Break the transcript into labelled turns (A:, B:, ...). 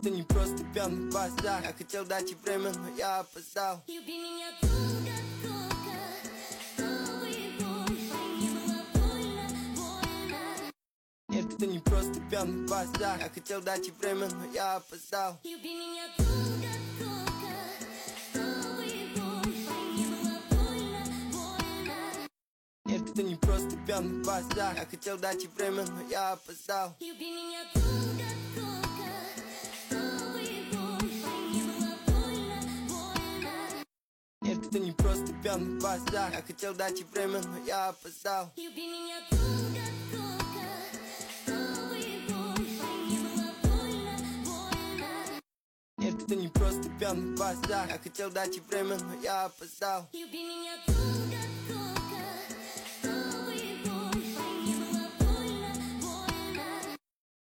A: Это не просто пьяный базар. Я хотел дать ей время, но я опоздал.
B: Люби меня долго-долго, чтобы больше не было больно.
A: Нет, это не просто пьяный базар. Я хотел дать ей время, но я опоздал.
B: Люби меня долго-долго, чтобы больше не было больно.
A: Нет, это не просто пьяный базар. Я хотел дать ей время, но я опоздал.
B: Люби меня долго-долго, чтобы больше не было больно.
A: Нет, это не просто пьяный базар. Я хотел дать ей время, но я опоздал.
B: Люби меня долго-долго, чтобы больше не было больно.
A: Нет, это не просто пьяный базар. Я хотел дать ей время, но я опоздал.
B: Люби меня